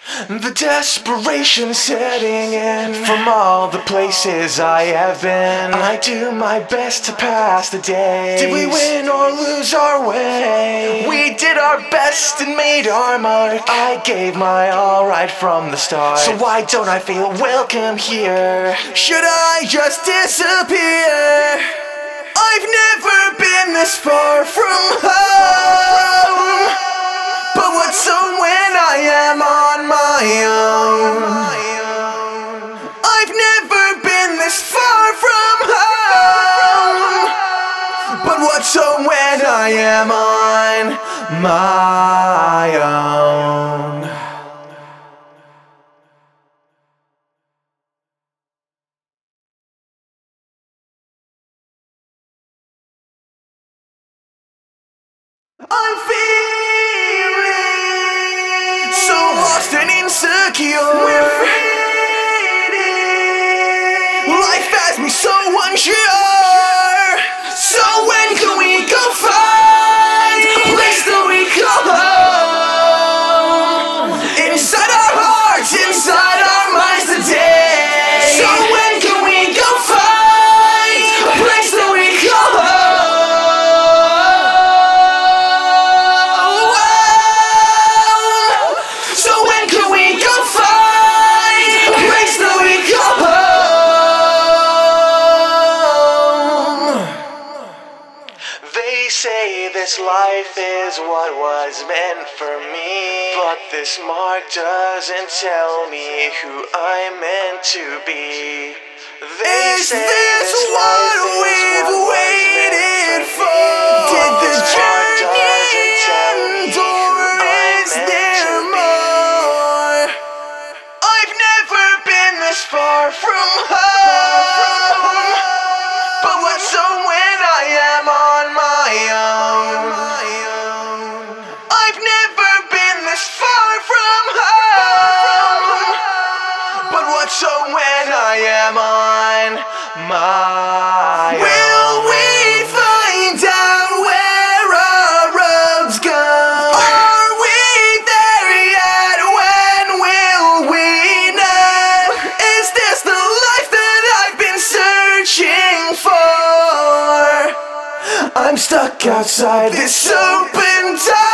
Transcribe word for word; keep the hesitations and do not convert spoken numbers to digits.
The desperation setting in from all the places I have been. I do my best to pass the day. Did we win or lose our way? We did our best and made our mark. I gave my all right from the start. So why don't I feel welcome here? Should I just disappear? I've never been this far from home. But what's so when I am on my own? I've never been this far from home. But what's so when I am on my own? I'm feeling so lost and insecure. We're fading. Life has me so unsure. So when can we go find a place that we call home? Inside our hearts, inside our minds today. So when can we go find a place that we call home? They say this life is what was meant for me, but this mark doesn't tell me who I'm meant to be. They is say this, this what we've what waited for? Did the journey end, or is there more? I've never been this far from home, but what's so when I am on my own? I've never been this far from home, but what's so when I am on my own? Will we find out where our roads go? Are we there yet? When will we know? Is this the life that I've been searching for? I'm stuck outside this open door.